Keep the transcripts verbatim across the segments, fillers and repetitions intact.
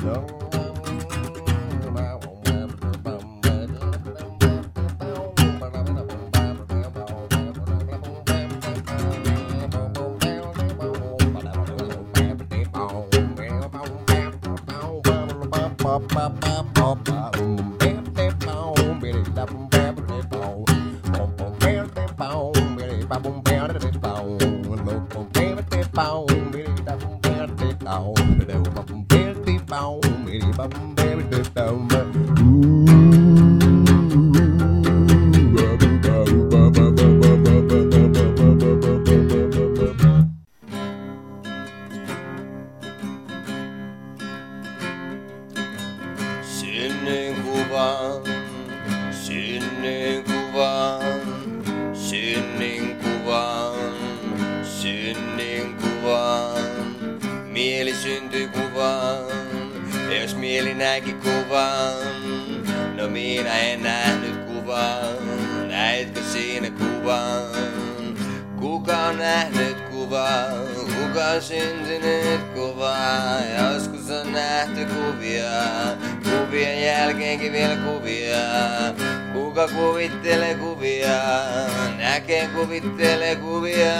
Synnin kuvan, synnin kuvan, synnin kuvan, synnin kuvan. Mieli syntyi kuvan, jos mieli näki kuvan. No minä en nähnyt kuvan, näitkö siinä kuvan? Kuka on nähnyt kuvan, kuka on syntynyt kuvan? Joskus on nähty kuvia, kuvien jälkeenkin vielä kuvia. Kuka kuvittelee kuvia, näkee kuvittelee kuvia.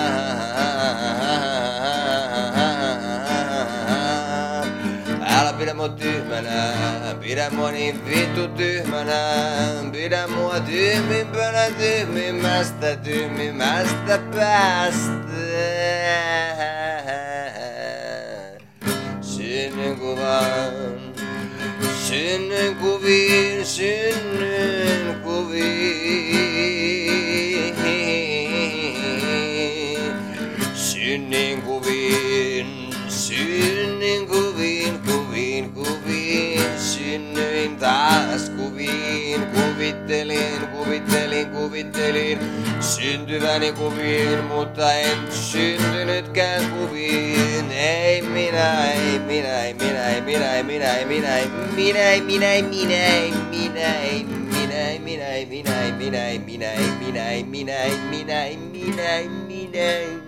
Älä pidä mua tyhmänä, pidä mua niin vittu tyhmänä. Pidä mua tyhmimpänä tyhmimmästä, tyhmimmästä päästä. Synnyn kuvan, synnyn kuviin, synnyn kuviin. Synnyn kuviin, synnyn kuviin, kuviin, kuviin. Synnyin taas kuviin, kuvittelin, kuvittelin, kuvittelin. Syntyväni kuviin, mutta en syntynytkään kuviin. Ei minä, ei minä, ei minä, ei minä, ei minä, ei minä, ei minä, ei minä, ei minä, ei minä, ei minä, ei minä, ei minä, ei minä, ei minä, ei minä, ei minä, ei minä, ei minä, ei minä.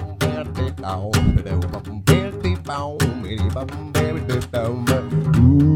Ooh.